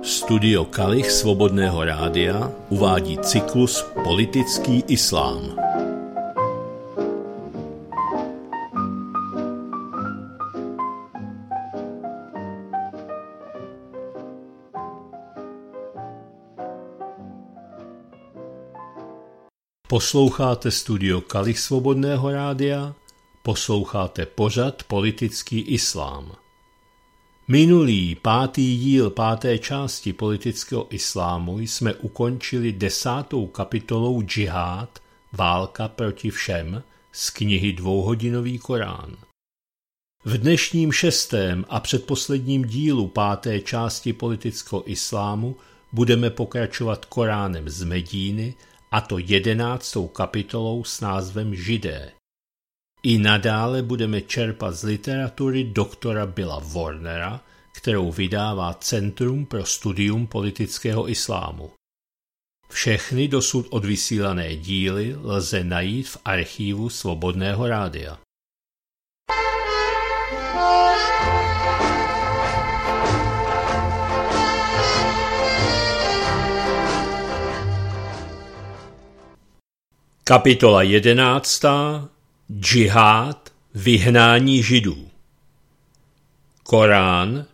Studio Kalich Svobodného rádia uvádí cyklus Politický islám. Posloucháte Studio Kalich Svobodného rádia, posloucháte pořad Politický islám. Minulý 5. díl 5. části politického islámu jsme ukončili 10. kapitolou Džihád, válka proti všem, z knihy Dvouhodinový Korán. V dnešním 6. a předposledním dílu 5. části politického islámu budeme pokračovat Koránem z Medíny, a to 11. kapitolou s názvem Židé. I nadále budeme čerpat z literatury doktora Billa Warnera, kterou vydává Centrum pro studium politického islámu. Všechny dosud odvysílané díly lze najít v archívu Svobodného rádia. Kapitola 11. Džihád, vyhnání Židů. Korán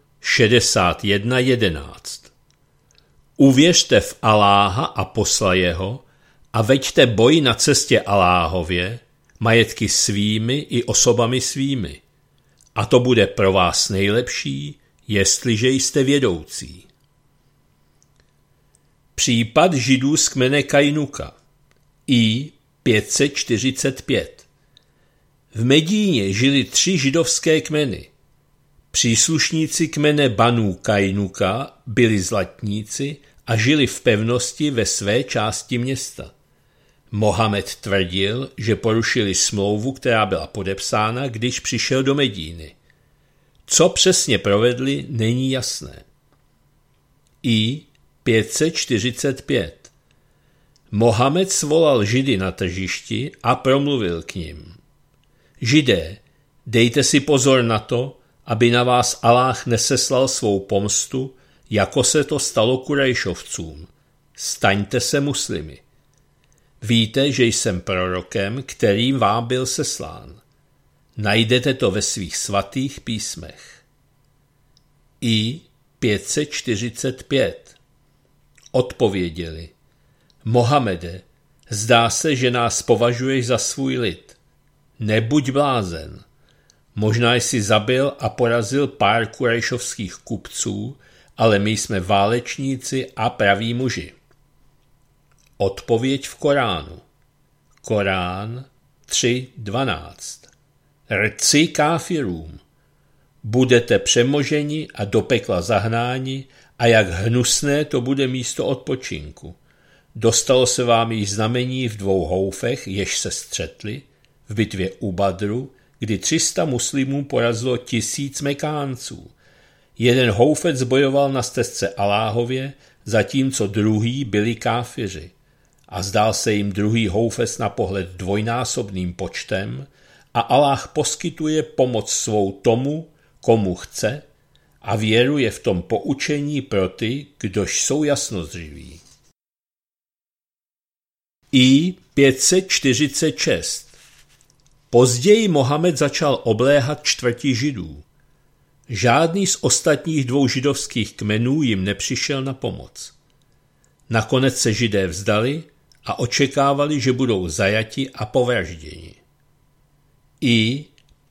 61.11. Uvěřte v Aláha a posla jeho a veďte boj na cestě Aláhově, majetky svými i osobami svými. A to bude pro vás nejlepší, jestliže jste vědoucí. Případ Židů z kmene Kajnuka. I 545. V Medíně žili 3 židovské kmeny. Příslušníci kmene Banú Kajnuka byli zlatníci a žili v pevnosti ve své části města. Mohamed tvrdil, že porušili smlouvu, která byla podepsána, když přišel do Medíny. Co přesně provedli, není jasné. I 545. Mohamed svolal Židy na tržišti a promluvil k nim. Židé, dejte si pozor na to, aby na vás Aláh neseslal svou pomstu, jako se to stalo Kurejšovcům. Staňte se muslimy. Víte, že jsem prorokem, kterým vám byl seslán. Najdete to ve svých svatých písmech. I 545. Odpověděli. Mohamede, zdá se, že nás považuješ za svůj lid. Nebuď blázen. Možná jsi zabil a porazil pár kurejšovských kupců, ale my jsme válečníci a praví muži. Odpověď v Koránu. Korán 3.12. Rci káfirům. Budete přemoženi a do pekla zahnáni a jak hnusné to bude místo odpočinku. Dostalo se vám již znamení v 2 houfech, jež se střetli, v bitvě u Badru, kdy 300 muslimů porazilo 1000 Mekánců. Jeden houfec bojoval na stezce Aláhově, zatímco druhý byli káfiři. A zdál se jim druhý houfec na pohled dvojnásobným počtem a Aláh poskytuje pomoc svou tomu, komu chce a věruje v tom poučení pro ty, kdož jsou jasnozřiví. I 546. Později Mohamed začal obléhat čtvrti Židů. Žádný z ostatních 2 židovských kmenů jim nepřišel na pomoc. Nakonec se Židé vzdali a očekávali, že budou zajati a povražděni. I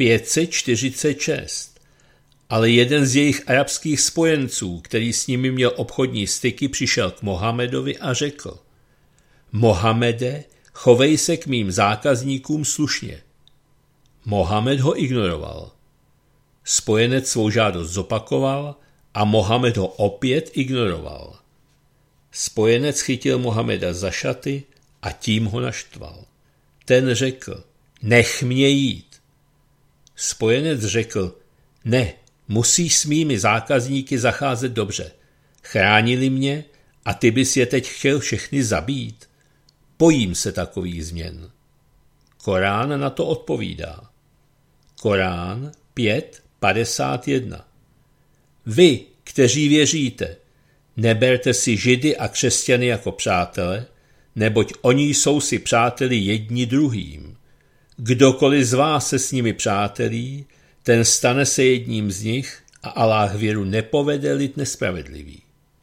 546. Ale jeden z jejich arabských spojenců, který s nimi měl obchodní styky, přišel k Mohamedovi a řekl: Mohamede, chovej se k mým zákazníkům slušně. Mohamed ho ignoroval. Spojenec svou žádost zopakoval a Mohamed ho opět ignoroval. Spojenec chytil Mohameda za šaty a tím ho naštval. Ten řekl: nech mě jít. Spojenec řekl: ne, musíš s mými zákazníky zacházet dobře. Chránili mě a ty bys je teď chtěl všechny zabít. Bojím se takových změn. Korán na to odpovídá. Korán 5.51. Vy, kteří věříte, Neberte si Židy a křesťany jako přátele, neboť oni jsou si přáteli jedni druhým. Kdokoliv z vás se s nimi přátelí, ten stane se jedním z nich a Alláh věru nepovede lid nespravedlivý.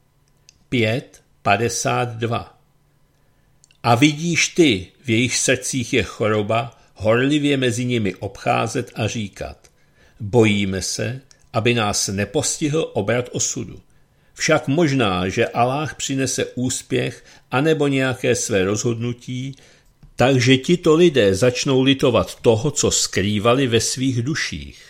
5:52. A vidíš ty, v jejich srdcích je choroba, horlivě mezi nimi obcházet a říkat: bojíme se, aby nás nepostihl obrat osudu. Však možná, že Alláh přinese úspěch anebo nějaké své rozhodnutí, takže tito lidé začnou litovat toho, co skrývali ve svých duších.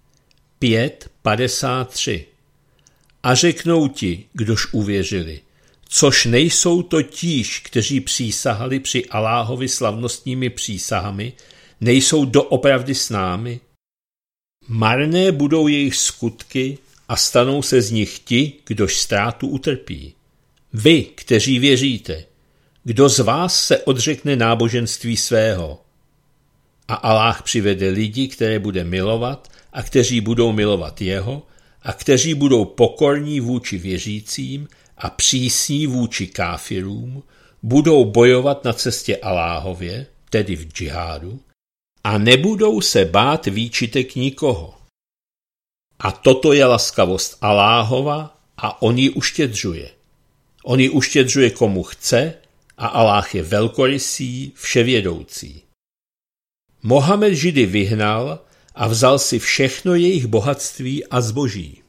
5:53. A řeknou ti, kdož uvěřili, což nejsou to tíž, kteří přísahali při Alláhovi slavnostními přísahami, nejsou doopravdy s námi? Marné budou jejich skutky a stanou se z nich ti, kdož ztrátu utrpí. Vy, kteří věříte, kdo z vás se odřekne náboženství svého? A Alláh přivede lidi, které bude milovat a kteří budou milovat jeho a kteří budou pokorní vůči věřícím a přísní vůči káfirům, budou bojovat na cestě Alláhově, tedy v džihádu, a nebudou se bát výčitek nikoho. A toto je laskavost Alláhova a on ji uštědřuje. On ji uštědřuje komu chce a Alláh je velkorysý, vševědoucí. Mohamed Židy vyhnal a vzal si všechno jejich bohatství a zboží.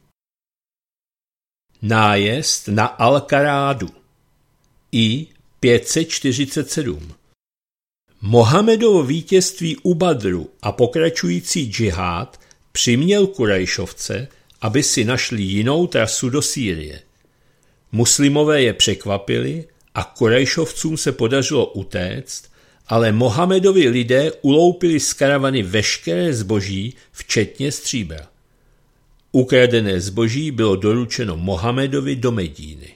Nájezd na Al-Karádu. I 547. Mohamedovo vítězství u Badru a pokračující džihád přiměl Kurajšovce, aby si našli jinou trasu do Sýrie. Muslimové je překvapili a Kurajšovcům se podařilo utéct, ale Mohamedovi lidé uloupili z karavany veškeré zboží, včetně stříbra. Ukradené zboží bylo doručeno Mohamedovi do Medíny.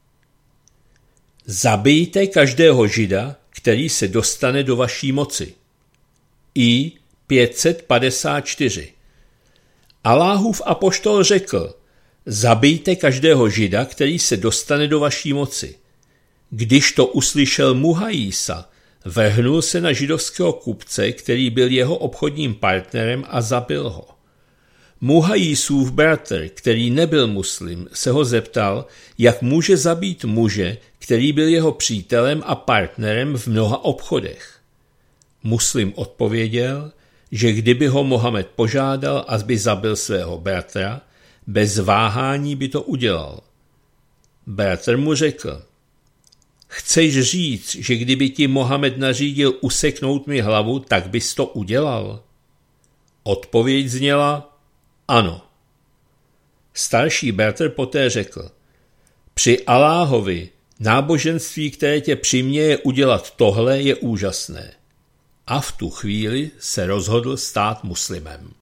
Zabijte každého Žida, který se dostane do vaší moci. I 554. Alláhův apoštol řekl: zabijte každého Žida, který se dostane do vaší moci. Když to uslyšel Muhajisa, vrhnul se na židovského kupce, který byl jeho obchodním partnerem, a zabil ho. Muhajisův bratr, který nebyl muslim, se ho zeptal, jak může zabít muže, který byl jeho přítelem a partnerem v mnoha obchodech. Muslim odpověděl, že kdyby ho Mohamed požádal, aby zabil svého bratra, bez váhání by to udělal. Bratr mu řekl: chceš říct, že kdyby ti Mohamed nařídil useknout mi hlavu, tak bys to udělal? Odpověď zněla: ano. Starší bratr poté řekl: při Alláhovi náboženství, které tě přiměje udělat tohle, je úžasné. A v tu chvíli se rozhodl stát muslimem.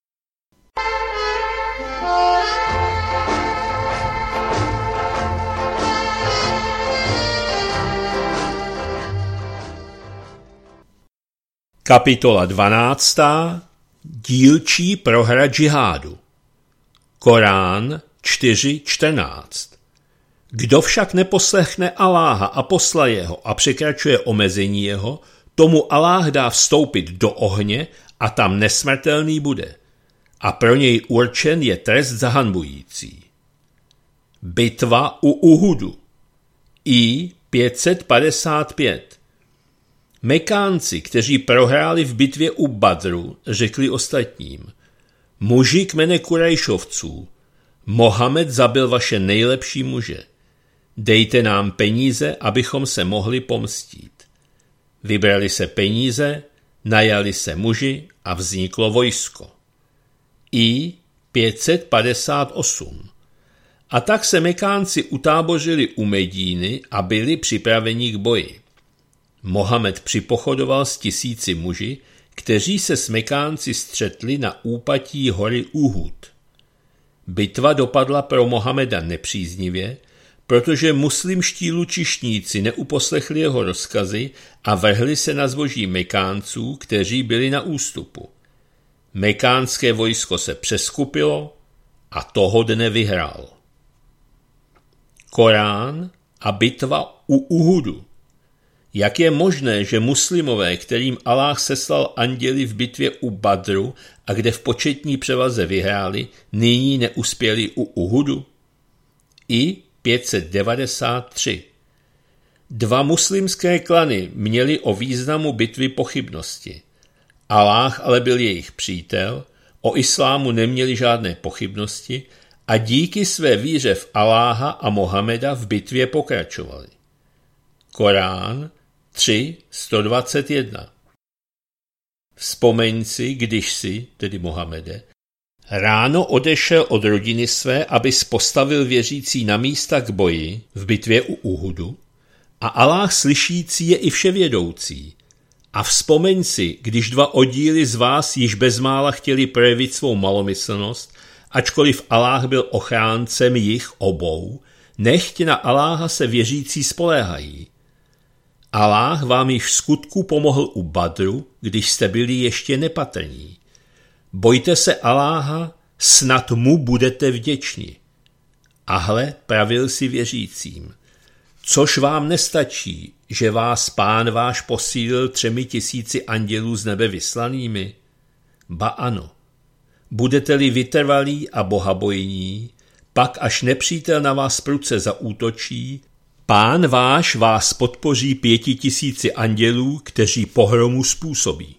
Kapitola 12. Dílčí prohra džihádu. Korán 4:14. Kdo však neposlechne Alláha a posla jeho a překračuje omezení jeho, tomu Alláh dá vstoupit do ohně a tam nesmrtelný bude. A pro něj určen je trest zahanbující. Bitva u Uhudu. I 555. Mekánci, kteří prohráli v bitvě u Badru, řekli ostatním: muži kmene Kurajšovců, Mohamed zabil vaše nejlepší muže. Dejte nám peníze, abychom se mohli pomstít. Vybrali se peníze, najali se muži a vzniklo vojsko. I 558. A tak se Mekánci utábořili u Medíny a byli připraveni k boji. Mohamed připochodoval s 1000 muži, kteří se s Mekánci střetli na úpatí hory Uhud. Bitva dopadla pro Mohameda nepříznivě, protože muslimští lučišníci neuposlechli jeho rozkazy a vrhli se na zboží Mekánců, kteří byli na ústupu. Mekánské vojsko se přeskupilo a toho dne vyhrál. Korán a bitva u Uhudu. Jak je možné, že muslimové, kterým Aláh seslal anděli v bitvě u Badru a kde v početní převaze vyhráli, nyní neuspěli u Uhudu? I 593. Dva muslimské klany měly o významu bitvy pochybnosti. Aláh ale byl jejich přítel, o islámu neměli žádné pochybnosti a díky své víře v Aláha a Mohameda v bitvě pokračovali. Korán 3:121. Vzpomeň si, když si, tedy Mohamede, ráno odešel od rodiny své, abys postavil věřící na místa k boji v bitvě u Uhudu, a Aláh slyšící je i vševědoucí. A vzpomeň si, když dva oddíly z vás již bezmála chtěli projevit svou malomyslnost, ačkoliv Aláh byl ochráncem jich obou, nechť na Aláha se věřící spoléhají. Aláh vám již v skutku pomohl u Badru, když jste byli ještě nepatrní. Bojte se Aláha, snad mu budete vděční. A hle, pravil si věřícím, což vám nestačí, že vás Pán váš posílil 3000 andělů z nebe vyslanými? Ba ano, budete-li vytrvalí a bohabojní, pak až nepřítel na vás prudce zaútočí, Pán váš vás podpoří 5000 andělů, kteří pohromu způsobí.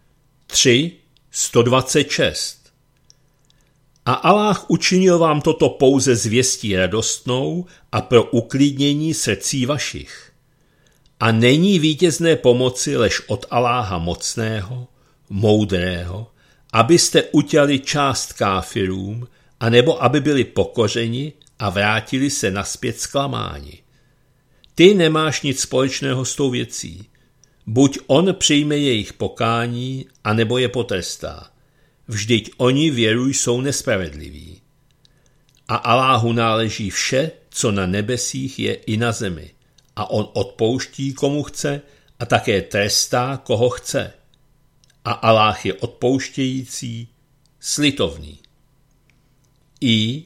3:126. A Aláh učinil vám toto pouze zvěstí radostnou a pro uklidnění srdcí vašich. A není vítězné pomoci lež od Aláha mocného, moudrého, abyste utěli část káfirům, anebo aby byli pokořeni a vrátili se nazpět zklamáni. Ty nemáš nic společného s tou věcí. Buď on přijme jejich pokání, anebo je potrestá. Vždyť oni věru jsou nespravedliví. A Aláhu náleží vše, co na nebesích je i na zemi. A on odpouští, komu chce, a také trestá, koho chce. A Aláh je odpouštějící, slitovný. I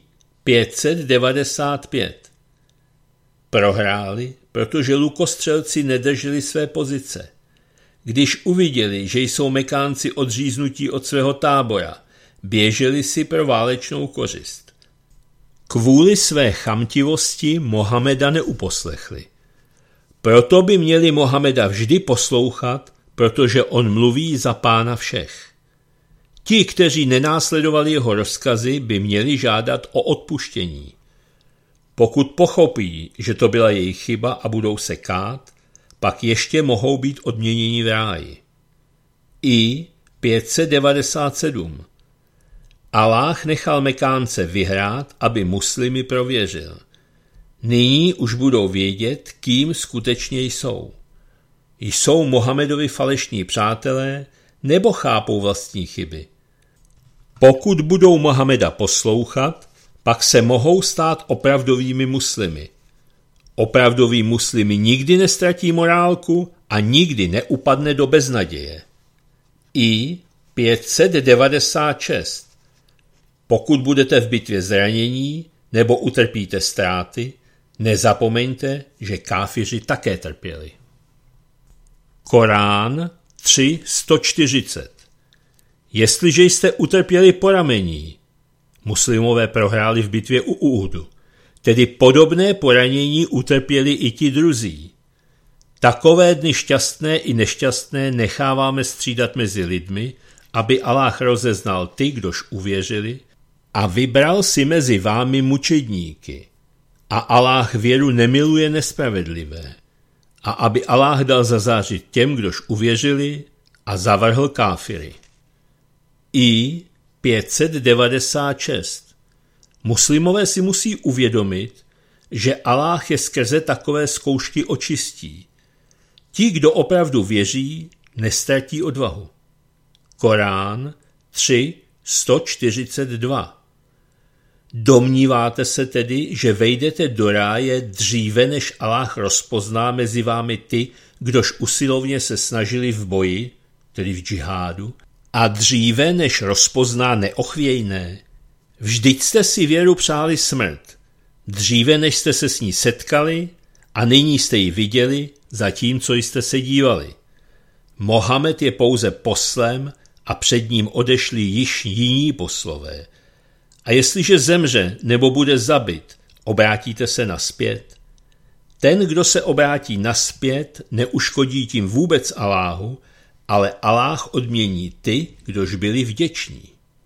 595. Prohráli, protože lukostřelci nedrželi své pozice. Když uviděli, že jsou Mekánci odříznutí od svého tábora, běželi si pro válečnou kořist. Kvůli své chamtivosti Mohameda neuposlechli. Proto by měli Mohameda vždy poslouchat, protože on mluví za Pána všech. Ti, kteří nenásledovali jeho rozkazy, by měli žádat o odpuštění. Pokud pochopí, že to byla jejich chyba a budou se kát, pak ještě mohou být odměněni v ráji. I 597. Aláh nechal Mekánce vyhrát, aby muslimy prověřil. Nyní už budou vědět, kým skutečně jsou. Jsou Mohamedovi falešní přátelé, nebo chápou vlastní chyby? Pokud budou Mohameda poslouchat, pak se mohou stát opravdovými muslimy. Opravdoví muslimy nikdy nestratí morálku a nikdy neupadne do beznaděje. I 596. Pokud budete v bitvě zranění nebo utrpíte ztráty, nezapomeňte, že káfiři také trpěli. Korán 3:140. Jestliže jste utrpěli poramení, muslimové prohráli v bitvě u Uhudu, tedy podobné poranění utrpěli i ti druzí. Takové dny šťastné i nešťastné necháváme střídat mezi lidmi, aby Aláh rozeznal ty, kdož uvěřili, a vybral si mezi vámi mučedníky. A Aláh věru nemiluje nespravedlivé. A aby Aláh dal zazářit těm, kdož uvěřili, a zavrhl káfiry. I 596. Muslimové si musí uvědomit, že Aláh je skrze takové zkoušky očistí. Ti, kdo opravdu věří, nestratí odvahu. Korán 3:142. Domníváte se tedy, že vejdete do ráje dříve, než Aláh rozpozná mezi vámi ty, kdož usilovně se snažili v boji, tedy v džihádu, a dříve, než rozpozná neochvějné? Vždyť jste si věru přáli smrt. dříve než jste se s ní setkali a nyní jste ji viděli, zatímco jste se dívali. Mohamed je pouze poslem a před ním odešli již jiní poslové. A jestliže zemře nebo bude zabit, obrátíte se nazpět? Ten, kdo se obrátí nazpět, neuškodí tím vůbec Alláhu, ale Alláh odmění ty, kdož byli vděční.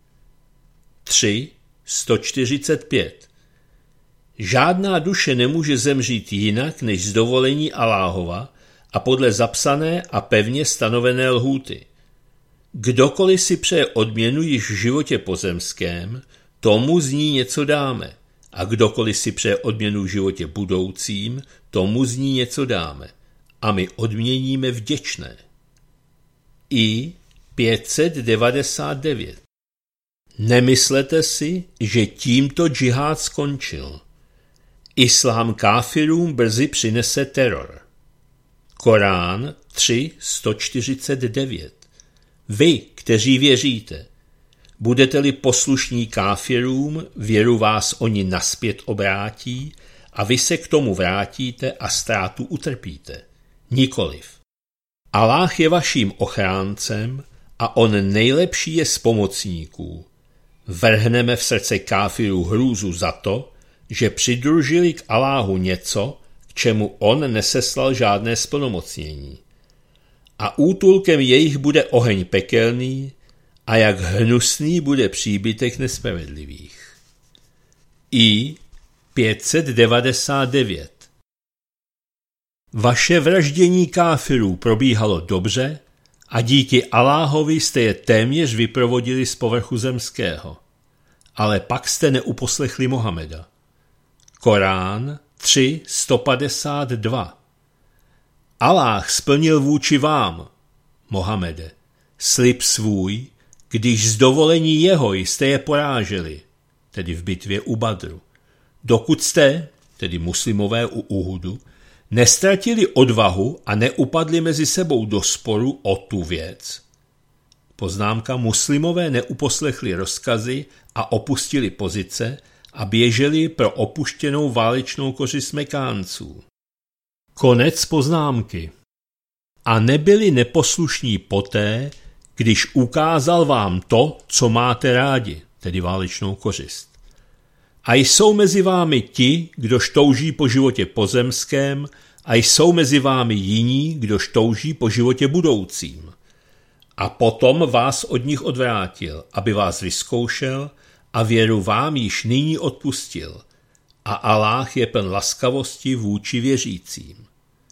3:145. Žádná duše nemůže zemřít jinak než z dovolení Alláhova a podle zapsané a pevně stanovené lhůty. Kdokoliv si přeje odměnu již v životě pozemském, tomu z ní něco dáme, a kdokoliv si přeje odměnu v životě budoucím, tomu z ní něco dáme, a my odměníme vděčné. I 599. Nemyslete si, že tímto džihád skončil. Islám káfirům brzy přinese teror. Korán 3:149. Vy, kteří věříte, budete-li poslušní káfirům, věru vás oni nazpět obrátí a vy se k tomu vrátíte a ztrátu utrpíte. Nikoliv. Alláh je vaším ochráncem a on nejlepší je z pomocníků. Vrhneme v srdce káfirů hrůzu za to, že přidružili k Alláhu něco, k čemu on neseslal žádné splnomocnění. A útulkem jejich bude oheň pekelný a jak hnusný bude příbytek nespravedlivých. I 599. Vaše vraždění káfirů probíhalo dobře a díky Alláhovi jste je téměř vyprovodili z povrchu zemského. Ale pak jste neuposlechli Mohameda. Korán 3:152. Alláh splnil vůči vám, Mohamede, slib svůj, když z dovolení jeho jste je poráželi, tedy v bitvě u Badru. Dokud jste, tedy muslimové u Uhudu, nestratili odvahu a neupadli mezi sebou do sporu o tu věc. Poznámka: muslimové neuposlechli rozkazy a opustili pozice a běželi pro opuštěnou válečnou kořist Mekánců. Konec poznámky. A nebyli neposlušní poté, když ukázal vám to, co máte rádi, tedy válečnou kořist. A jsou mezi vámi ti, kdož touží po životě pozemském, a jsou mezi vámi jiní, kdož touží po životě budoucím. A potom vás od nich odvrátil, aby vás vyzkoušel a věru vám již nyní odpustil. A Alláh je pln laskavosti vůči věřícím.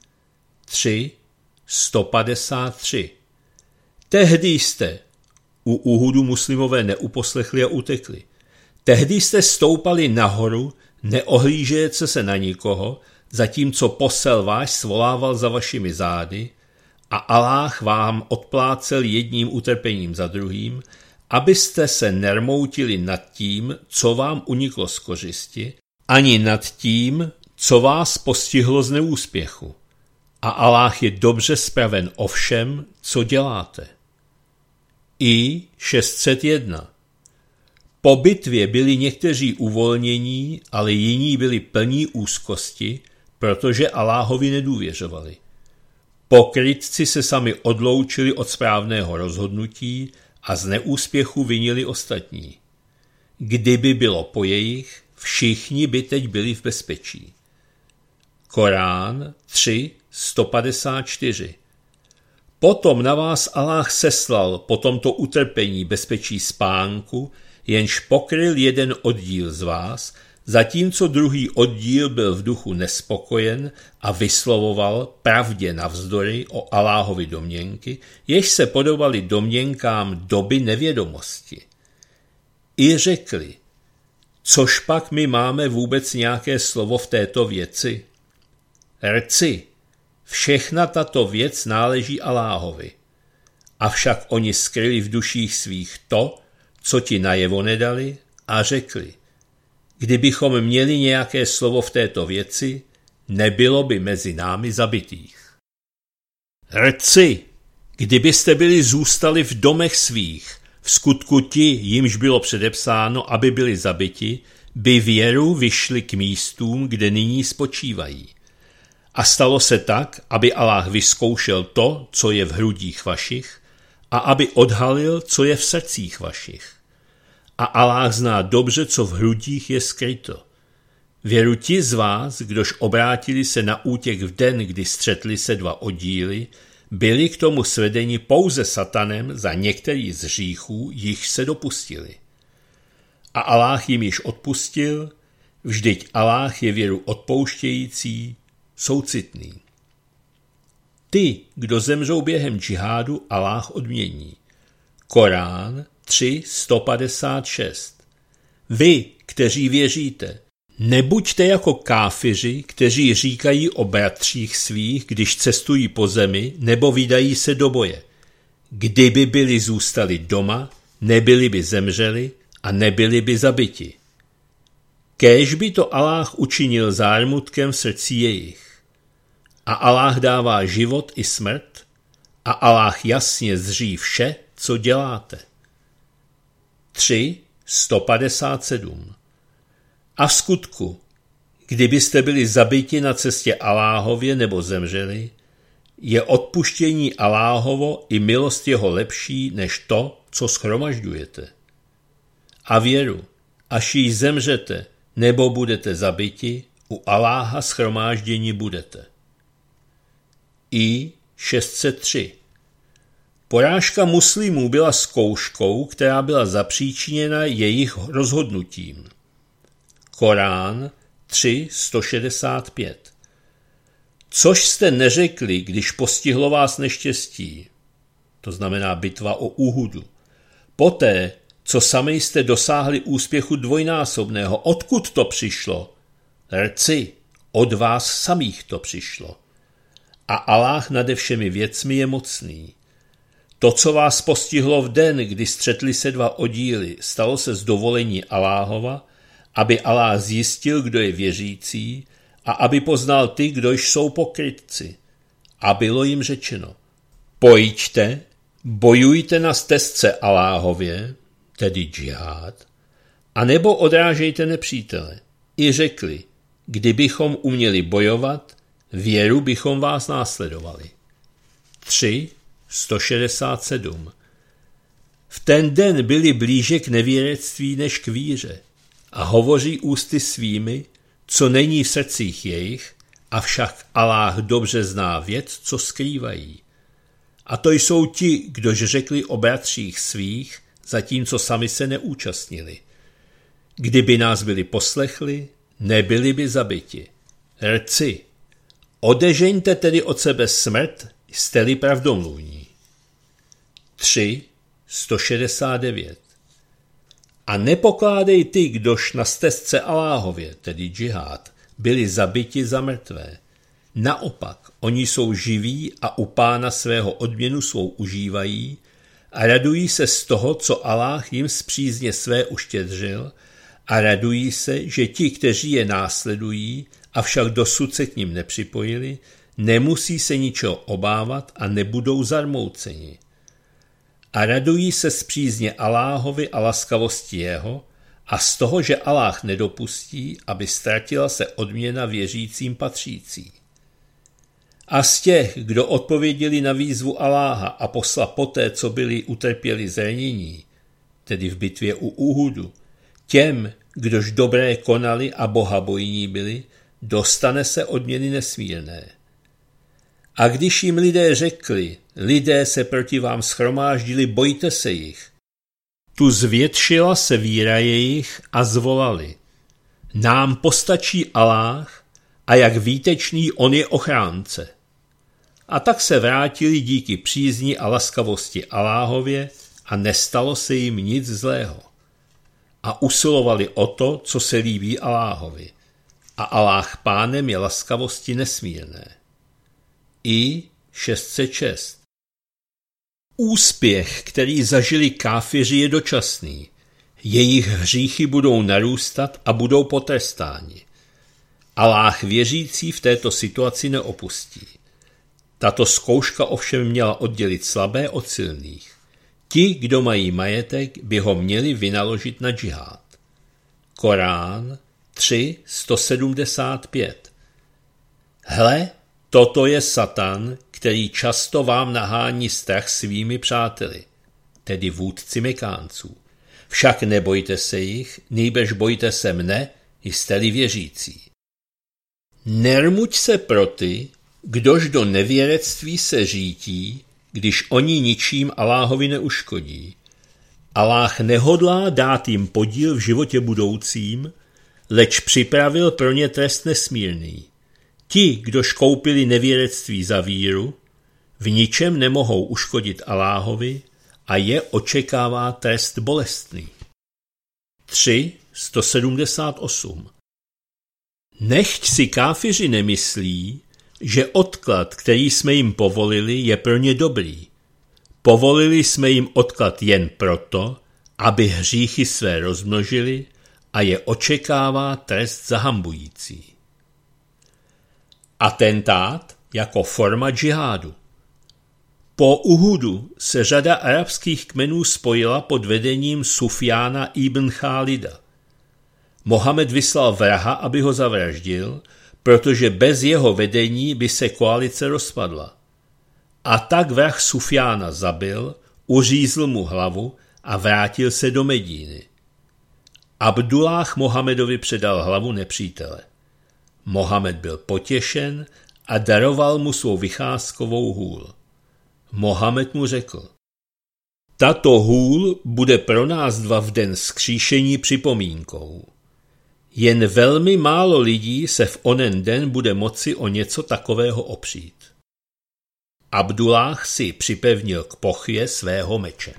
3:153. Tehdy jste, u Uhudu muslimové neuposlechli a utekli. Tehdy jste stoupali nahoru, neohlížejíce se na nikoho, zatímco posel váš svolával za vašimi zády a Alláh vám odplácel jedním utrpením za druhým, abyste se nermoutili nad tím, co vám uniklo z kořisti, ani nad tím, co vás postihlo z neúspěchu. A Alláh je dobře spraven o všem, co děláte. I 601. Po bitvě byli někteří uvolnění, ale jiní byli plní úzkosti, protože Alláhovi nedůvěřovali. Pokrytci se sami odloučili od správného rozhodnutí a z neúspěchu vinili ostatní. Kdyby bylo po jejich, všichni by teď byli v bezpečí. Korán 3:154. Potom na vás Alláh seslal po tomto utrpení bezpečí spánku, jenž pokryl jeden oddíl z vás, zatímco druhý oddíl byl v duchu nespokojen a vyslovoval pravdě navzdory o Alláhovi domněnky, jež se podobaly domněnkám doby nevědomosti. I řekli: což pak my máme vůbec nějaké slovo v této věci? Rci, všechna tato věc náleží Alláhovi. Avšak oni skryli v duších svých to, co ti najevo nedali, a řekli: kdybychom měli nějaké slovo v této věci, nebylo by mezi námi zabitých. Rci, kdybyste byli zůstali v domech svých, v skutku ti, jimž bylo předepsáno, aby byli zabiti, by věru vyšli k místům, kde nyní spočívají. A stalo se tak, aby Aláh vyzkoušel to, co je v hrudích vašich, a aby odhalil, co je v srdcích vašich. A Aláh zná dobře, co v hrudích je skryto. Věru ti z vás, kdož obrátili se na útěk v den, kdy střetli se dva oddíly, byli k tomu svedeni pouze satanem za některý z hříchů, jich se dopustili. A Aláh jim již odpustil, vždyť Aláh je věru odpouštějící, soucitný. Ty, kdo zemřou během džihádu, Aláh odmění. Korán 3:156. Vy, kteří věříte, nebuďte jako káfiři, kteří říkají o bratřích svých, když cestují po zemi nebo vydají se do boje. Kdyby byli zůstali doma, nebyli by zemřeli a nebyli by zabiti. Kéž by to Aláh učinil zármutkem v srdci jejich. A Aláh dává život i smrt a Aláh jasně zří vše, co děláte. 3:157. A v skutku, kdybyste byli zabiti na cestě Aláhově nebo zemřeli, je odpuštění Aláhovo i milost jeho lepší než to, co shromažďujete. A věru, až jí zemřete nebo budete zabiti, u Aláha shromáždění budete. I 603. Porážka muslimů byla zkouškou, která byla zapříčiněna jejich rozhodnutím. Korán 3:165. Což jste neřekli, když postihlo vás neštěstí, to znamená bitva o Uhudu, poté, co sami jste dosáhli úspěchu dvojnásobného, odkud to přišlo? Rci, od vás samých to přišlo. A Aláh nade všemi věcmi je mocný. To, co vás postihlo v den, kdy střetli se dva oddíly, stalo se z dovolení Aláhova, aby Aláh zjistil, kdo je věřící, a aby poznal ty, kdož jsou pokrytci. A bylo jim řečeno: pojďte, bojujte na stezce Aláhově, tedy džihád, a nebo odrážejte nepřítele. I řekli: kdybychom uměli bojovat, věru bychom vás následovali. 3:167. V ten den byli blíže k nevěrectví než k víře a hovoří ústy svými, co není v srdcích jejich, avšak Aláh dobře zná věc, co skrývají. A to jsou ti, kdož řekli o bratřích svých, zatímco sami se neúčastnili. Kdyby nás byli poslechli, nebyli by zabiti. Rci, odežeňte tedy od sebe smrt, jste-li pravdomluvní. 3:169. A nepokládej ty, kdož na stezce Aláhově, tedy džihád, byli zabiti za mrtvé. Naopak, oni jsou živí a u Pána svého odměnu svou užívají a radují se z toho, co Aláh jim z přízně své uštědřil, a radují se, že ti, kteří je následují, avšak dosud se k nim nepřipojili, nemusí se ničeho obávat a nebudou zarmouceni. A radují se z přízně Aláhovi a laskavosti jeho a z toho, že Aláh nedopustí, aby ztratila se odměna věřícím patřící. A z těch, kdo odpověděli na výzvu Aláha a posla poté, co byli utrpěli zranění, tedy v bitvě u Uhudu, těm, kdož dobré konali a bohabojní byli, dostane se odměny nesmírné. A když jim lidé řekli: lidé se proti vám shromáždili, bojte se jich, tu zvětšila se víra jejich a zvolali: nám postačí Aláh a jak výtečný on je ochránce. A tak se vrátili díky přízni a laskavosti Aláhově a nestalo se jim nic zlého. A usilovali o to, co se líbí Aláhovi. A Aláh Pánem je laskavosti nesmírné. I 606. Úspěch, který zažili káfiři, je dočasný. Jejich hříchy budou narůstat a budou potrestáni. Aláh věřící v této situaci neopustí. Tato zkouška ovšem měla oddělit slabé od silných. Ti, kdo mají majetek, by ho měli vynaložit na džihád. Korán 3:175. Hle, toto je Satan, který často vám nahání strach svými přáteli, tedy vůdci Mekánců. Však nebojte se jich, nýbrž bojte se mne, jste-li věřící. Nermuť se pro ty, kdož do nevěrectví se řítí, když oni ničím Alláhovi neuškodí. Alláh nehodlá dát jim podíl v životě budoucím, leč připravil pro ně trest nesmírný. Ti, kdož koupili nevěrectví za víru, v ničem nemohou uškodit Alláhovi a je očekává trest bolestný. 3:178. Nechť si káfiři nemyslí, že odklad, který jsme jim povolili, je pro ně dobrý. Povolili jsme jim odklad jen proto, aby hříchy své rozmnožili a je očekává trest zahambující. Atentát jako forma džihádu. Po Uhudu se řada arabských kmenů spojila pod vedením Sufjána ibn Chálida. Mohamed vyslal vraha, aby ho zavraždil, protože bez jeho vedení by se koalice rozpadla. A tak vrah Sufjána zabil, uřízl mu hlavu a vrátil se do Medíny. Abdulláh Mohamedovi předal hlavu nepřítele. Mohamed byl potěšen a daroval mu svou vycházkovou hůl. Mohamed mu řekl: tato hůl bude pro nás dva v den vzkříšení připomínkou. Jen velmi málo lidí se v onen den bude moci o něco takového opřít. Abdulláh si připevnil k pochvě svého meče.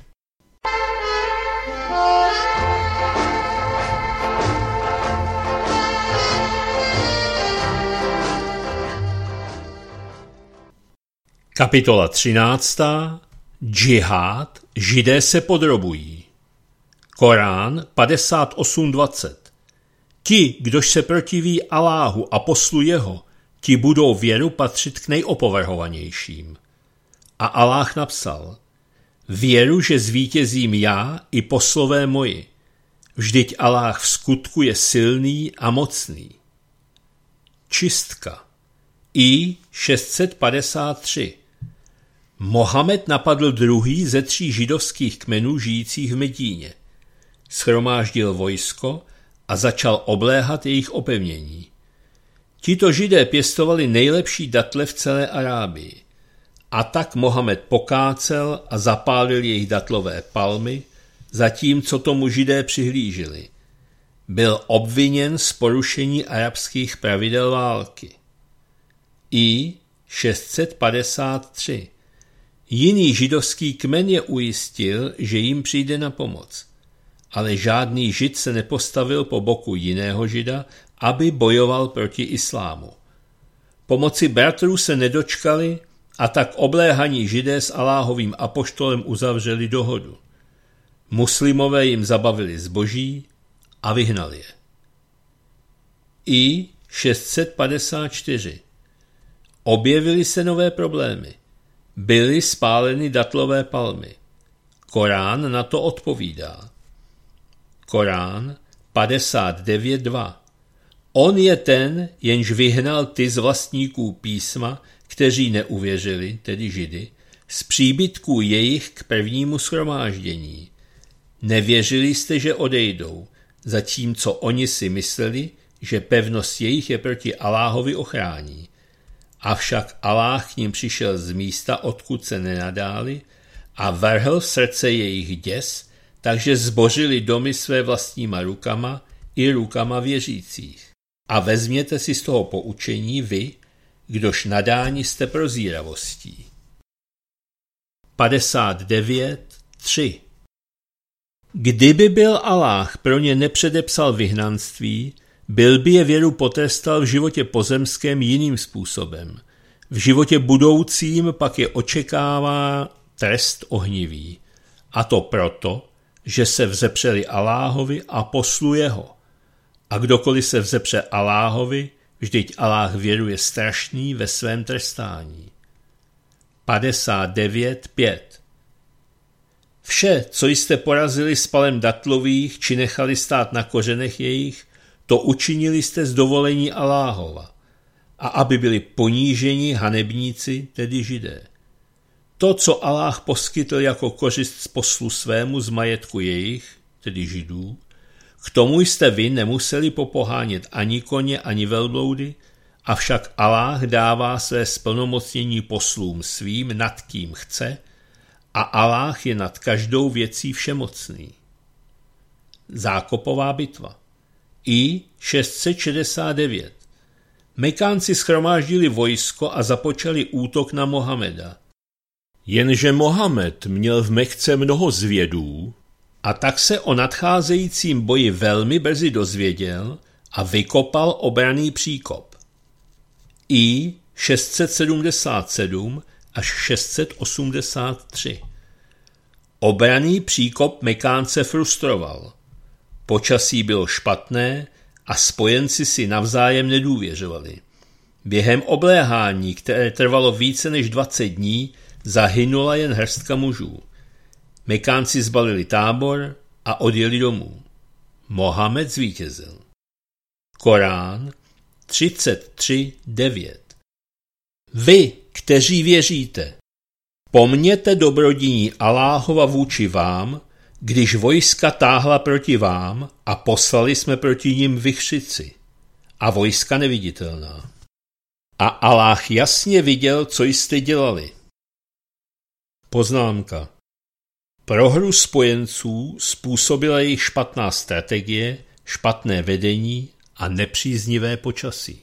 Kapitola 13. Džihád, Židé se podrobují. Korán 58:20. Ti, kdož se protiví Alláhu a poslu jeho, ti budou věru patřit k nejopovrhovanějším. A Alláh napsal: věru, že zvítězím já i poslové moji. Vždyť Alláh v skutku je silný a mocný. Čistka. I 653. Mohamed napadl druhý ze 3 židovských kmenů žijících v Medíně. Shromáždil vojsko a začal obléhat jejich opevnění. Tito Židé pěstovali nejlepší datle v celé Arábii. A tak Mohamed pokácel a zapálil jejich datlové palmy, zatímco tomu Židé přihlíželi. Byl obviněn z porušení arabských pravidel války. I 653. Jiný židovský kmen je ujistil, že jim přijde na pomoc. Ale žádný Žid se nepostavil po boku jiného Žida, aby bojoval proti islámu. Pomoci bratrů se nedočkali a tak obléhaní Židé s Alláhovým apoštolem uzavřeli dohodu. Muslimové jim zabavili zboží a vyhnali je. I 654. Objevily se nové problémy. Byly spáleny datlové palmy. Korán na to odpovídá. Korán 59:2. On je ten, jenž vyhnal ty z vlastníků písma, kteří neuvěřili, tedy Židy, z příbytků jejich k prvnímu shromáždění. Nevěřili jste, že odejdou, zatímco oni si mysleli, že pevnost jejich je proti Alláhovi ochrání. Avšak Alláh k ním přišel z místa, odkud se nenadáli, a vrhl v srdce jejich děs, takže zbořili domy své vlastníma rukama i rukama věřících. A vezměte si z toho poučení vy, kdož nadáni jste prozíravostí. 59:3. Kdyby byl Alláh pro ně nepředepsal vyhnanství, byl by je věru potrestal v životě pozemském jiným způsobem. V životě budoucím pak je očekává trest ohnivý. A to proto, že se vzepřeli Alláhovi a poslu jeho. A kdokoliv se vzepře Alláhovi, vždyť Alláh věruje strašný ve svém trestání. 59:5. Vše, co jste porazili spalem datlových či nechali stát na kořenech jejich, to učinili jste z dovolení Aláhova, a aby byli poníženi hanebníci, tedy Židé. To, co Aláh poskytl jako kořist z poslu svému z majetku jejich, tedy Židů, k tomu jste vy nemuseli popohánět ani koně, ani velbloudy, avšak Aláh dává své splnomocnění poslům svým, nad kým chce, a Aláh je nad každou věcí všemocný. Zákopová bitva. I 669. Mekánci shromáždili vojsko a započali útok na Mohameda. Jenže Mohamed měl v Mekce mnoho zvědů, a tak se o nadcházejícím boji velmi brzy dozvěděl a vykopal obranný příkop. I 677 až 683. Obranný příkop Mekánce frustroval. Počasí bylo špatné a spojenci si navzájem nedůvěřovali. Během obléhání, které trvalo více než 20 dní, zahynula jen hrstka mužů. Mekánci zbalili tábor a odjeli domů. Mohamed zvítězil. Korán 33:9. Vy, kteří věříte, pomněte dobrodiní Aláhova vůči vám, když vojska táhla proti vám a poslali jsme proti nim vichřici a vojska neviditelná. A Aláh jasně viděl, co jste dělali. Poznámka. Prohru spojenců způsobila jejich špatná strategie, špatné vedení a nepříznivé počasí.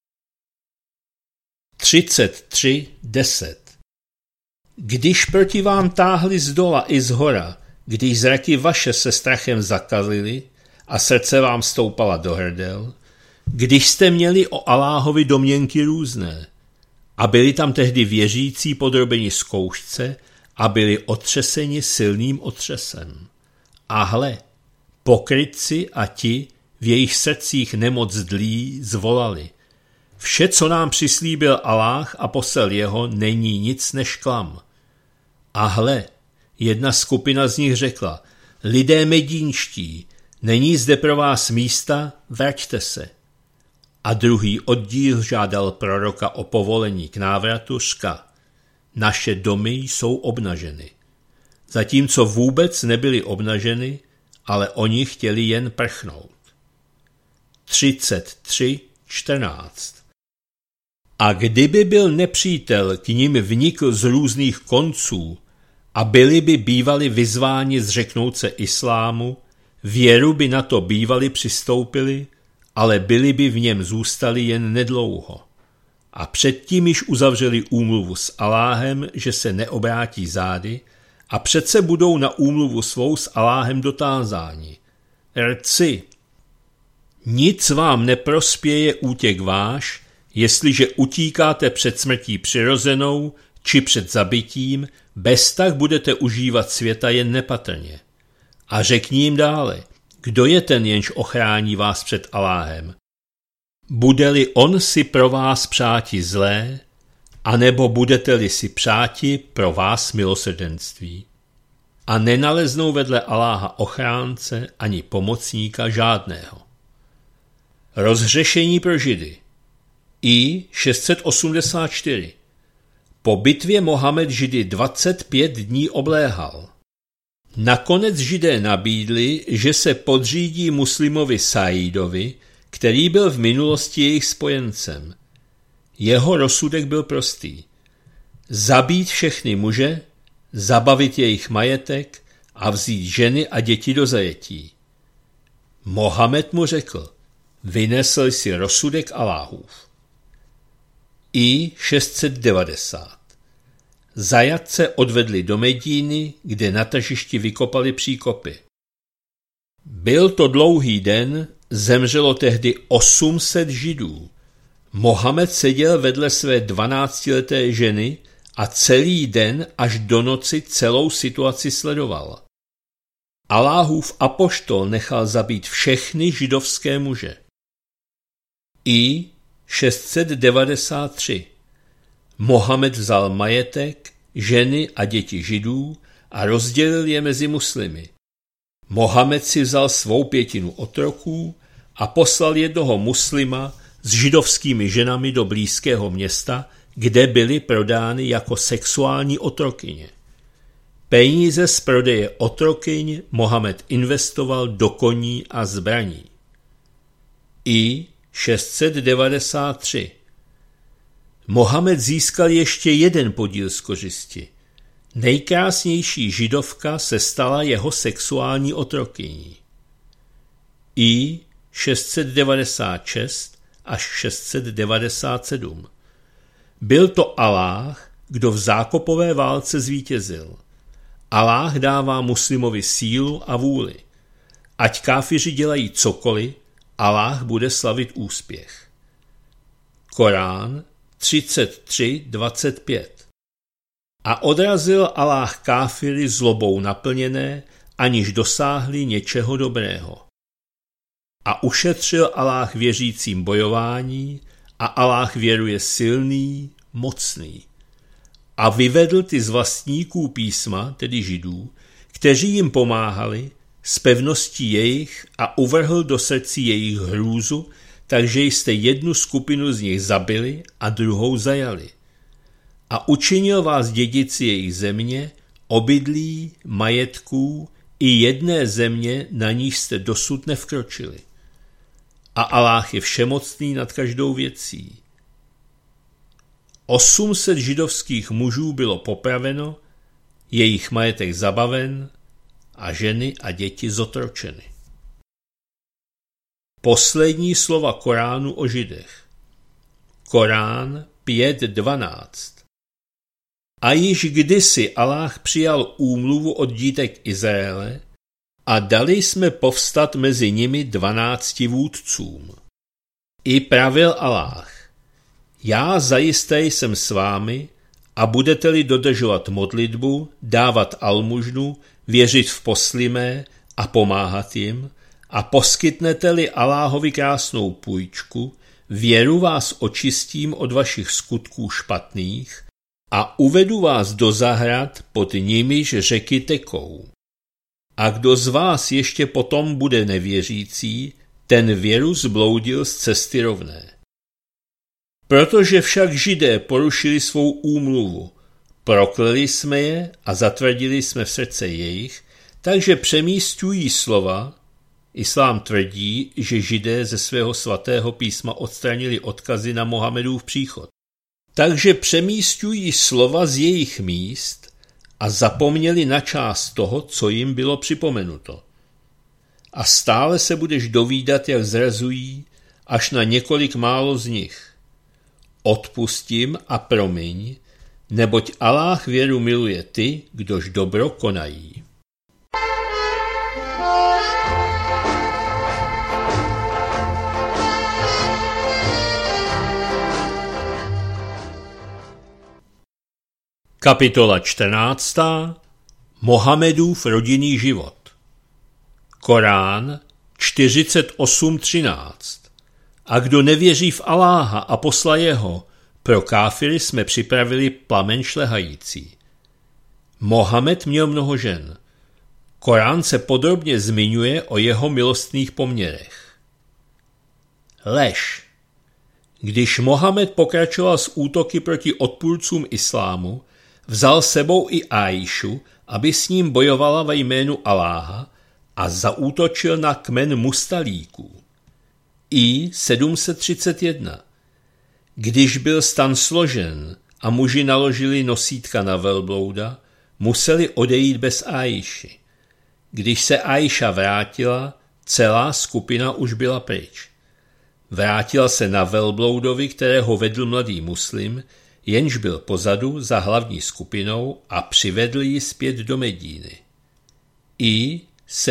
33:10. Když proti vám táhli z dola i z hora, když zraky vaše se strachem zakazily a srdce vám stoupala do hrdel, když jste měli o Aláhovi domněnky různé a byli tam tehdy věřící podrobeni zkoušce a byli otřeseni silným otřesem. A hle, pokrytci a ti, v jejich srdcích nemoc dlí, zvolali. Vše, co nám přislíbil Aláh a poslal jeho, není nic než klam. A hle, jedna skupina z nich řekla, lidé medínští, není zde pro vás místa, vraťte se. A druhý oddíl žádal proroka o povolení k návratu, řka, naše domy jsou obnaženy. Zatímco vůbec nebyly obnaženy, ale oni chtěli jen prchnout. 33:14. A kdyby byl nepřítel k nim vnikl z různých konců a byli by bývali vyzváni zřeknout se islámu, věru by na to bývali přistoupili, ale byli by v něm zůstali jen nedlouho. A předtím již uzavřeli úmluvu s Aláhem, že se neobrátí zády, a přece budou na úmluvu svou s Aláhem dotázáni. Rci, nic vám neprospěje útěk váš, jestliže utíkáte před smrtí přirozenou či před zabitím, bez tak budete užívat světa jen nepatrně. A řekni jim dále, kdo je ten, jenž ochrání vás před Aláhem? Bude-li on si pro vás přáti zlé, anebo budete-li si přáti pro vás milosrdenství? A nenaleznou vedle Aláha ochránce ani pomocníka žádného. Rozhřešení pro Židy. I 684. Po bitvě Mohamed Židy 25 dní obléhal. Nakonec Židé nabídli, že se podřídí muslimovi Saídovi, který byl v minulosti jejich spojencem. Jeho rozsudek byl prostý. Zabít všechny muže, zabavit jejich majetek a vzít ženy a děti do zajetí. Mohamed mu řekl, vynesl si rozsudek Aláhův. I 690. Zajatce odvedli do Medíny, kde na tržišti vykopali příkopy. Byl to dlouhý den, zemřelo tehdy 800 Židů. Mohamed seděl vedle své 12leté ženy a celý den až do noci celou situaci sledoval. Aláhův apoštol nechal zabít všechny židovské muže. I 693. Mohamed vzal majetek, ženy a děti Židů a rozdělil je mezi muslimy. Mohamed si vzal svou 5 otroků a poslal jednoho muslima s židovskými ženami do blízkého města, kde byly prodány jako sexuální otrokyně. Peníze z prodeje otrokyň Mohamed investoval do koní a zbraní. I 693. Mohamed získal ještě jeden podíl z kořisti. Nejkrásnější židovka se stala jeho sexuální otrokyní. I 696 až 697. Byl to Aláh, kdo v zákopové válce zvítězil. Aláh dává muslimovi sílu a vůli. Ať káfiři dělají cokoliv, Aláh bude slavit úspěch. Korán 33:25. A odrazil Aláh káfiry zlobou naplněné, aniž dosáhli něčeho dobrého. A ušetřil Aláh věřícím bojování a Aláh věruje silný, mocný. A vyvedl ty z vlastníků písma, tedy Židů, kteří jim pomáhali, z pevností jejich a uvrhl do srdcí jejich hrůzu, takže jste jednu skupinu z nich zabili a druhou zajali. A učinil vás dědici jejich země, obydlí, majetků i jedné země, na níž jste dosud nevkročili. A Aláh je všemocný nad každou věcí. 800 židovských mužů bylo popraveno, jejich majetek zabaven a ženy a děti zotročeny. Poslední slova Koránu o Židech. Korán 5:12. A již kdysi Aláh přijal úmluvu od dítek Izraele a dali jsme povstat mezi nimi 12 vůdcům. I pravil Aláh: Já zajisté jsem s vámi a budete-li dodržovat modlitbu, dávat almužnu, věřit v poslimé a pomáhat jim, a poskytnete-li Aláhovi krásnou půjčku, věru vás očistím od vašich skutků špatných a uvedu vás do zahrad, pod nimiž řeky tekou. A kdo z vás ještě potom bude nevěřící, ten věru zbloudil z cesty rovné. Protože však Židé porušili svou úmluvu, prokleli jsme je a zatvrdili jsme v srdce jejich, takže přemísťují slova. Islám tvrdí, že Židé ze svého svatého písma odstranili odkazy na Mohamedův příchod. Takže přemísťují slova z jejich míst a zapomněli na část toho, co jim bylo připomenuto. A stále se budeš dovídat, jak zrazují, až na několik málo z nich. Odpustím a promiň, neboť Aláh věru miluje ty, kdož dobro konají. Kapitola 14. Mohamedův rodinný život. Korán 48:13. A kdo nevěří v Aláha a posla jeho, pro káfiry jsme připravili plamen šlehající. Mohamed měl mnoho žen. Korán se podrobně zmiňuje o jeho milostných poměrech. Lež. Když Mohamed pokračoval s útoky proti odpůrcům islámu, vzal sebou i Áišu, aby s ním bojovala ve jménu Aláha, a zaútočil na kmen Mustalíků. I 731. Když byl stan složen a muži naložili nosítka na velblouda, museli odejít bez Áiši. Když se Áiša vrátila, celá skupina už byla pryč. Vrátila se na velbloudovi, kterého vedl mladý muslim, jenž byl pozadu za hlavní skupinou, a přivedl ji zpět do Medíny. I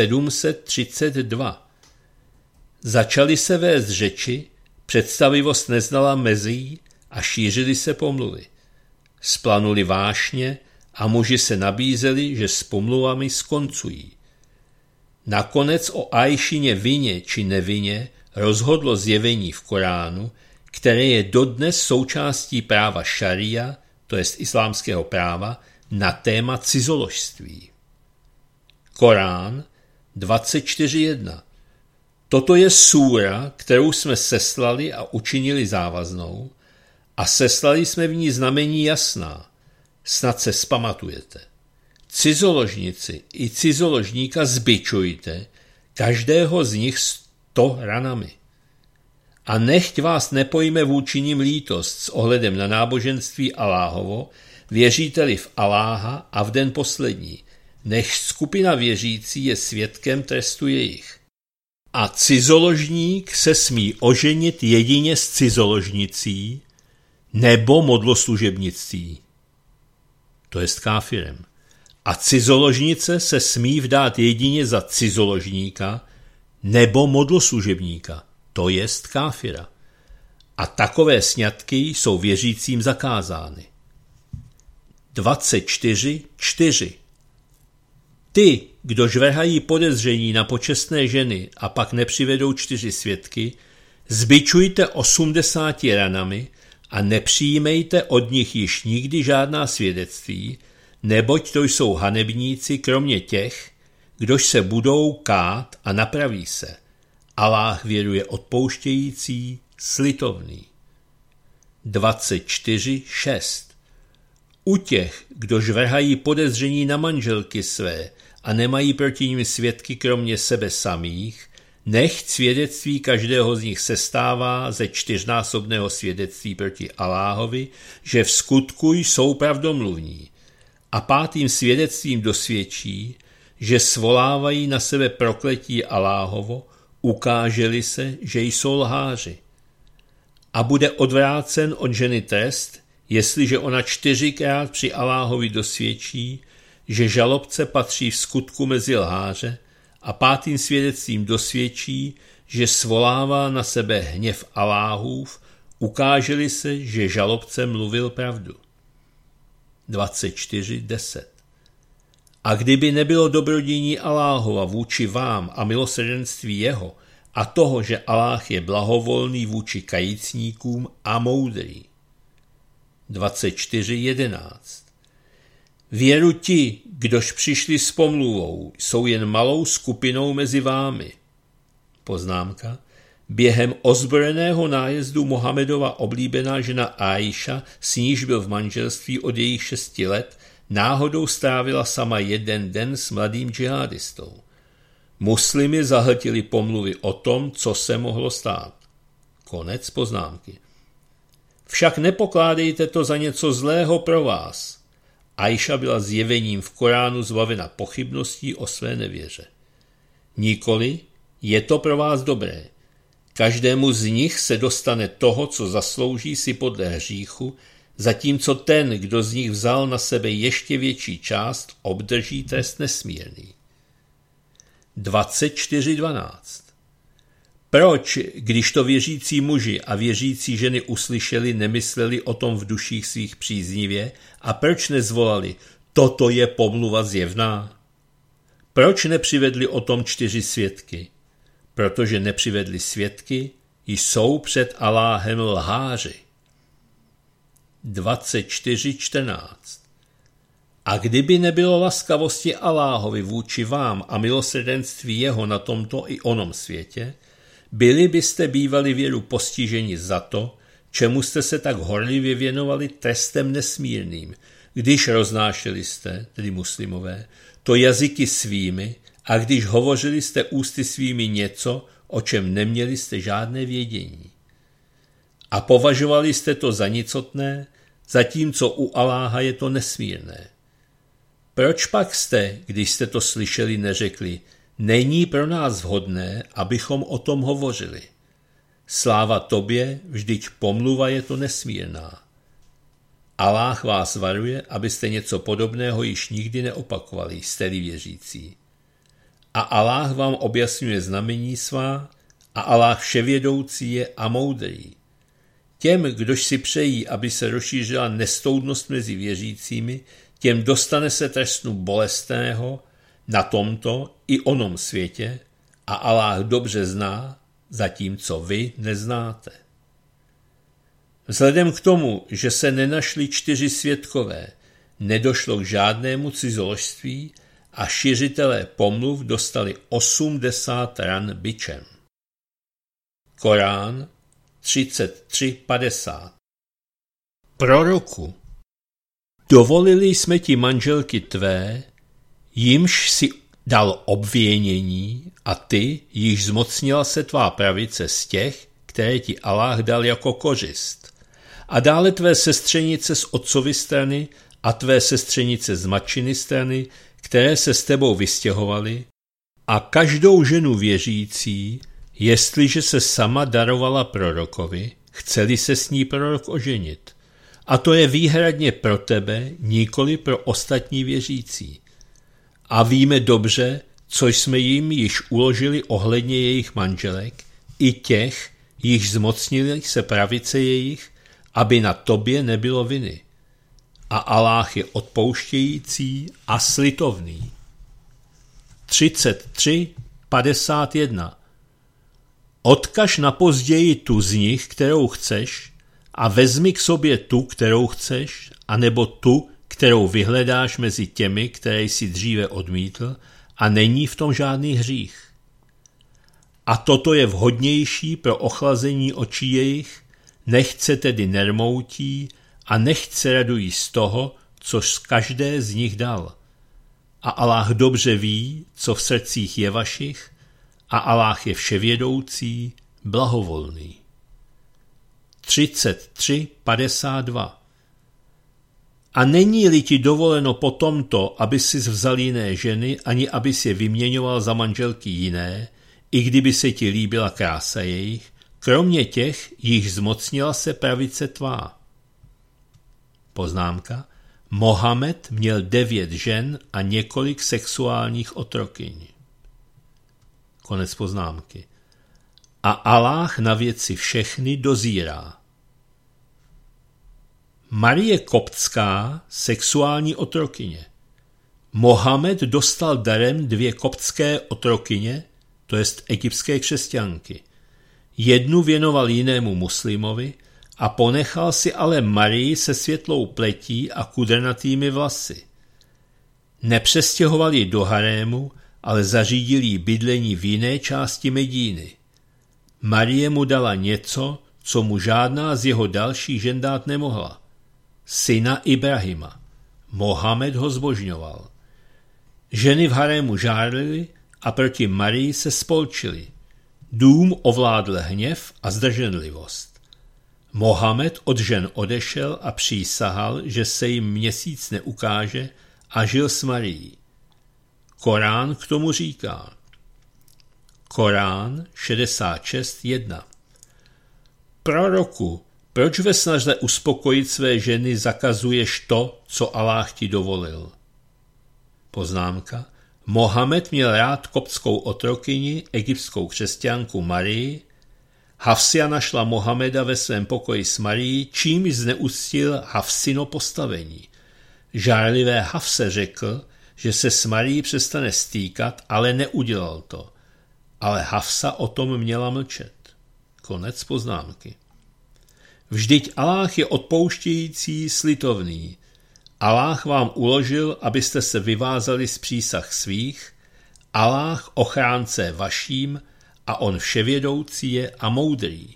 732. Začaly se vést řeči, představivost neznala mezí a šířily se pomluvy. Splanuli vášně a muži se nabízeli, že s pomluvami skoncují. Nakonec o Áišině vině či nevině rozhodlo zjevení v Koránu, které je dodnes součástí práva šaria, to jest islámského práva, na téma cizoložství. Korán 24.1. Toto je súra, kterou jsme seslali a učinili závaznou a seslali jsme v ní znamení jasná. Snad se vzpamatujete. Cizoložnici i cizoložníka zbičujte, každého z nich 100 ranami. A nechť vás nepojme vůči nim lítost s ohledem na náboženství Alláhovo, věříte-li v Alláha a v den poslední, nechť skupina věřící je svědkem trestu jejich. A cizoložník se smí oženit jedině s cizoložnicí nebo modloslužebnicí, to jest káfirem. A cizoložnice se smí vdát jedině za cizoložníka nebo modloslužebníka, to jest káfira. A takové sňatky jsou věřícím zakázány. 24.4. Ty, kdož vrhají podezření na počestné ženy a pak nepřivedou 4 svědky, zbičujte 80 ranami a nepřijímejte od nich již nikdy žádná svědectví, neboť to jsou hanebníci kromě těch, kdož se budou kát a napraví se. Alláh věruje odpouštějící, slitovný. 24.6. U těch, kdož vrhají podezření na manželky své a nemají proti nim svědky kromě sebe samých, nechť svědectví každého z nich sestává ze 4násobného svědectví proti Alláhovi, že v skutku jsou pravdomluvní. A 5. svědectvím dosvědčí, že svolávají na sebe prokletí Alláhovo, ukáže-li se, že jsou lháři. A bude odvrácen od ženy trest, jestliže ona 4krát při Alláhovi dosvědčí, že žalobce patří v skutku mezi lháře, a 5. svědectvím dosvědčí, že svolává na sebe hněv Alláhův, ukáže-li se, že žalobce mluvil pravdu. 24.10. A kdyby nebylo dobrodiní Alláhova vůči vám a milosrdenství jeho a toho, že Alláh je blahovolný vůči kajícníkům a moudrý. 24.11. Věru ti, kdož přišli s pomluvou, jsou jen malou skupinou mezi vámi. Poznámka. Během ozbrojeného nájezdu Mohamedova oblíbená žena Aisha, s níž byl v manželství od jejich 6 let, náhodou strávila sama 1 den s mladým džihadistou. Muslimy zahltili pomluvy o tom, co se mohlo stát. Konec poznámky. Však nepokládejte to za něco zlého pro vás. Aisha byla zjevením v Koránu zbavena pochybností o své nevěře. Nikoli, je to pro vás dobré. Každému z nich se dostane toho, co zaslouží si podle hříchu, zatímco ten, kdo z nich vzal na sebe ještě větší část, obdrží trest nesmírný. 24.12. Proč, když to věřící muži a věřící ženy uslyšeli, nemysleli o tom v duších svých příznivě a proč nezvolali, toto je pomluva zjevná? Proč nepřivedli o tom 4 svědky? Protože nepřivedli svědky, jsou před Alláhem lháři. 24.14. A kdyby nebylo laskavosti Alláhovi vůči vám a milosrdenství jeho na tomto i onom světě, byli byste bývali věru postiženi za to, čemu jste se tak horlivě věnovali trestem nesmírným, když roznášeli jste, tedy muslimové, to jazyky svými a když hovořili jste ústy svými něco, o čem neměli jste žádné vědění. A považovali jste to za nicotné, zatímco u Alláha je to nesmírné. Proč pak jste, když jste to slyšeli, neřekli, není pro nás vhodné, abychom o tom hovořili? Sláva tobě, vždyť pomluva je to nesmírná. Alláh vás varuje, abyste něco podobného již nikdy neopakovali, jste-li věřící. A Alláh vám objasňuje znamení svá a Alláh vševědoucí je a moudrý. Těm, kdož si přejí, aby se rozšířila nestoudnost mezi věřícími, těm dostane se trestu bolestného na tomto i onom světě a Alláh dobře zná, zatímco vy neznáte. Vzhledem k tomu, že se nenašli 4 svědkové, nedošlo k žádnému cizoložství a šiřitelé pomluv dostali 80 ran bičem. Korán 33:50. Proroku, dovolili jsme ti manželky tvé, jimž si dal obvinění, a ty, již zmocnila se tvá pravice z těch, které ti Aláh dal jako kořist. A dále tvé sestřenice z otcovy strany a tvé sestřenice z matčiny strany, které se s tebou vystěhovaly, a každou ženu věřící, jestliže se sama darovala prorokovi, chceli se s ní prorok oženit. A to je výhradně pro tebe, nikoli pro ostatní věřící. A víme dobře, co jsme jim již uložili ohledně jejich manželek, i těch, již zmocnili se pravice jejich, aby na tobě nebylo viny. A Aláh je odpouštějící a slitovný. 33:51. Odkaž na později tu z nich, kterou chceš, a vezmi k sobě tu, kterou chceš, anebo tu, kterou vyhledáš mezi těmi, které jsi dříve odmítl, a není v tom žádný hřích. A toto je vhodnější pro ochlazení očí jejich, nechť se tedy nermoutí a nechť se radují z toho, což z každé z nich dal. A Aláh dobře ví, co v srdcích je vašich, a Aláh je vševědoucí, blahovolný. 33:52. A není-li ti dovoleno po tomto, aby si vzal jiné ženy, ani aby si je vyměňoval za manželky jiné, i kdyby se ti líbila krása jejich, kromě těch, již zmocnila se pravice tvá. Poznámka. Mohamed měl 9 žen a několik sexuálních otrokyň. Konec poznámky. A Aláh na věci všechny dozírá. Marie Koptská, sexuální otrokyně. Mohamed dostal darem 2 koptské otrokyně, to jest egyptské křesťanky. Jednu věnoval jinému muslimovi a ponechal si ale Marii se světlou pletí a kudrnatými vlasy. Nepřestěhoval ji do harému, ale zařídil jí bydlení v jiné části Medíny. Marie mu dala něco, co mu žádná z jeho dalších žen dát nemohla. Syna Ibrahima. Mohamed ho zbožňoval. Ženy v harému žárlily a proti Marii se spolčily. Dům ovládl hněv a zdrženlivost. Mohamed od žen odešel a přísahal, že se jim měsíc neukáže, a žil s Marií. Korán k tomu říká. Korán 66:1. Proroku, proč ve snaze uspokojit své ženy zakazuješ to, co Aláh ti dovolil? Poznámka. Mohamed měl rád koptskou otrokyni, egyptskou křesťanku Marii. Hafsia našla Mohameda ve svém pokoji s Marií, čímž zneuctil Hafsino postavení. Žárlivé Hafse řekl, že se s Marií přestane stýkat, ale neudělal to. Ale Hafsa o tom měla mlčet. Konec poznámky. Vždyť Aláh je odpouštějící, slitovný. Aláh vám uložil, abyste se vyvázali z přísah svých, Aláh ochránce vaším, a on vševědoucí je a moudrý.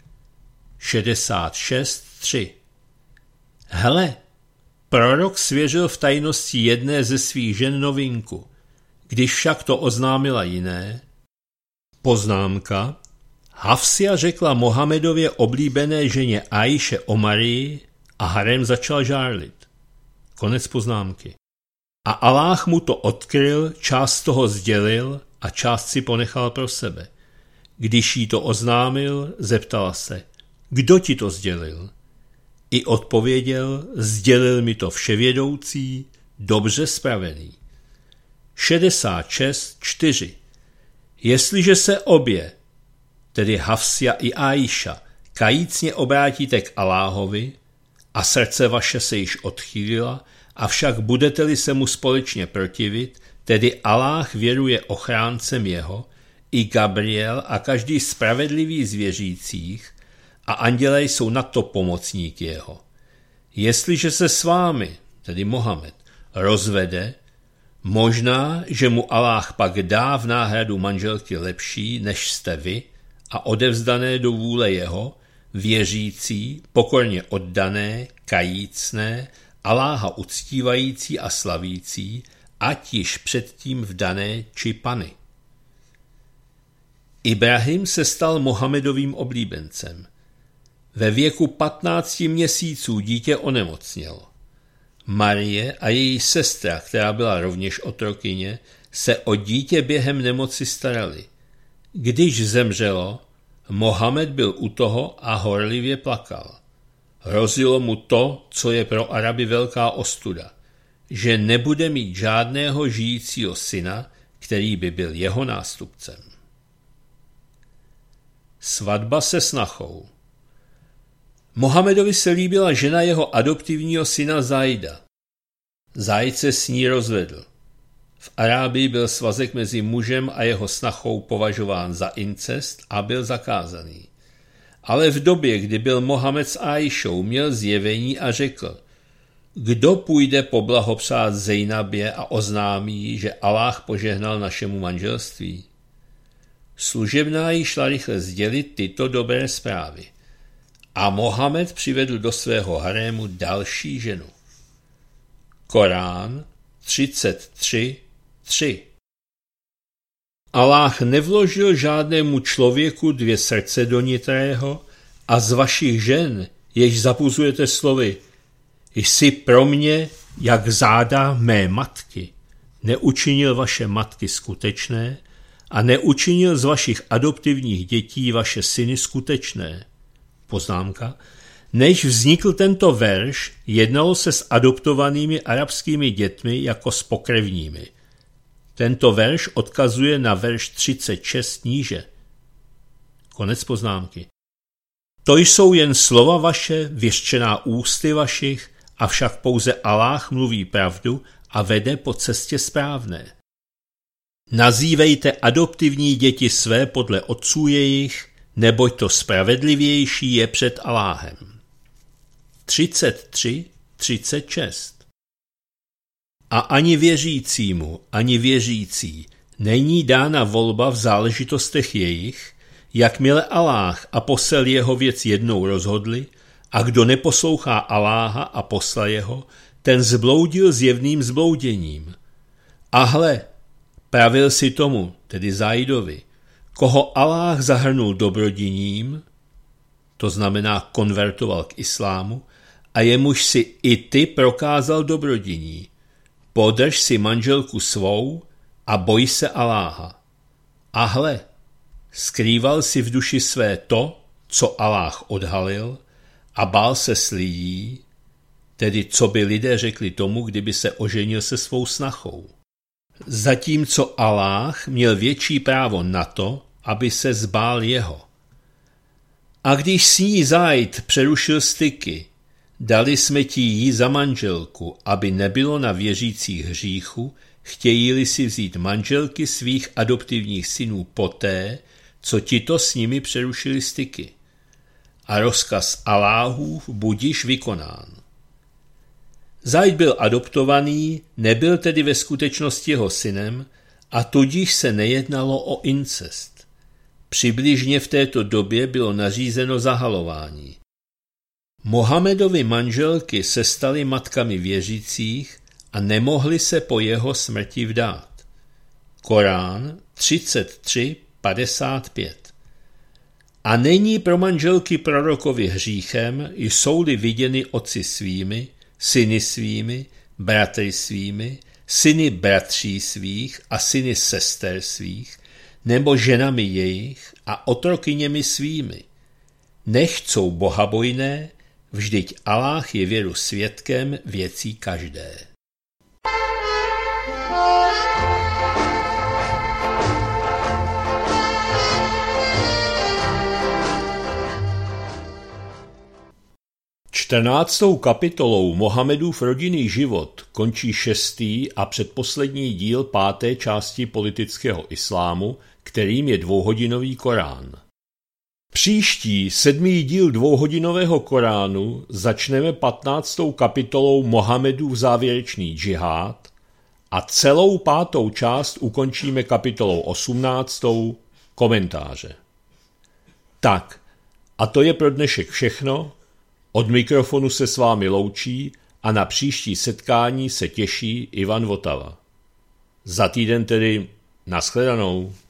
66:3. Hele, prorok svěřil v tajnosti jedné ze svých žen novinku, když však to oznámila jiné. Poznámka. Hafsia řekla Mohamedově oblíbené ženě Aíše o Marii a harem začal žárlit. Konec poznámky. A Aláh mu to odkryl, část toho sdělil a část si ponechal pro sebe. Když jí to oznámil, zeptala se, kdo ti to sdělil? I odpověděl, sdělil mi to vševědoucí, dobře spravený. 66:4. Jestliže se obě, tedy Hafsia i Aíša, kajícně obrátíte k Aláhovi a srdce vaše se již odchýlila, avšak budete-li se mu společně protivit, tedy Aláh věruje ochráncem jeho, i Gabriel a každý spravedlivý z věřících, a andělé jsou nadto pomocníky jeho. Jestliže se s vámi, tedy Mohamed, rozvede, možná, že mu Aláh pak dá v náhradu manželky lepší, než jste vy, a odevzdané do vůle jeho, věřící, pokorně oddané, kajícné, Aláha uctívající a slavící, ať již předtím vdané či pany. Ibrahim se stal Mohamedovým oblíbencem. Ve věku 15 měsíců dítě onemocnělo. Marie a její sestra, která byla rovněž otrokyně, se o dítě během nemoci starali. Když zemřelo, Mohamed byl u toho a horlivě plakal. Hrozilo mu to, co je pro Araby velká ostuda, že nebude mít žádného žijícího syna, který by byl jeho nástupcem. Svatba se snachou. Mohamedovi se líbila žena jeho adoptivního syna Zaida. Zaid se s ní rozvedl. V Arábii byl svazek mezi mužem a jeho snachou považován za incest a byl zakázaný. Ale v době, kdy byl Mohamed s Áišou, měl zjevení a řekl: kdo půjde poblahopřát Zejnabě a oznámí jí, že Aláh požehnal našemu manželství? Služebná jí šla rychle sdělit tyto dobré zprávy. A Mohamed přivedl do svého harému další ženu. Korán 33:3. Aláh nevložil žádnému člověku 2 srdce do nitrého a z vašich žen, jež zapuzujete slovy: jsi pro mě jak záda mé matky, neučinil vaše matky skutečné a neučinil z vašich adoptivních dětí vaše syny skutečné. Poznámka. Než vznikl tento verš, jednalo se s adoptovanými arabskými dětmi jako s pokrevními. Tento verš odkazuje na verš 36 níže. Konec poznámky. To jsou jen slova vaše, vyřčená ústy vašich, avšak pouze Aláh mluví pravdu a vede po cestě správné. Nazývejte adoptivní děti své podle otců jejich, neboť to spravedlivější je před Aláhem. 33:36. A ani věřícímu, ani věřící není dána volba v záležitostech jejich, jakmile Aláh a posel jeho věc jednou rozhodli, a kdo neposlouchá Aláha a posla jeho, ten zbloudil zjevným zblouděním. A hle, pravil si tomu, tedy Zaidovi, koho Aláh zahrnul dobrodiním, to znamená konvertoval k islámu, a jemuž si i ty prokázal dobrodiní. Podrž si manželku svou a boj se Aláha. A hle, skrýval si v duši své to, co Aláh odhalil, a bál se s lidí, tedy co by lidé řekli tomu, kdyby se oženil se svou snachou. Zatímco Aláh měl větší právo na to, aby se zbál jeho. A když s ní Zaid přerušil styky, dali jsme ti jí za manželku, aby nebylo na věřících hříchu, chtějí-li si vzít manželky svých adoptivních synů poté, co tito s nimi přerušili styky. A rozkaz Aláhův budiž vykonán. Zaid byl adoptovaný, nebyl tedy ve skutečnosti jeho synem a tudíž se nejednalo o incest. Přibližně v této době bylo nařízeno zahalování. Mohamedovi manželky se staly matkami věřících a nemohly se po jeho smrti vdát. Korán 33:55. A není pro manželky prorokovi hříchem, jsou-li viděny otci svými, syny svými, bratry svými, syny bratří svých a syny sester svých, nebo ženami jejich a otrokyněmi svými. Nechcou bohabojné, vždyť Aláh je věru svědkem věcí každé. Čtrnáctou kapitolou Mohamedův rodinný život končí 6. a předposlední díl 5. části politického islámu, kterým je 2hodinový Korán. Příští 7. díl 2hodinového Koránu začneme 15. kapitolou Mohamedův závěrečný džihád a celou 5. část ukončíme kapitolou 18. komentáře. Tak, a to je pro dnešek všechno. Od mikrofonu se s vámi loučí a na příští setkání se těší Ivan Votava. Za týden tedy nashledanou.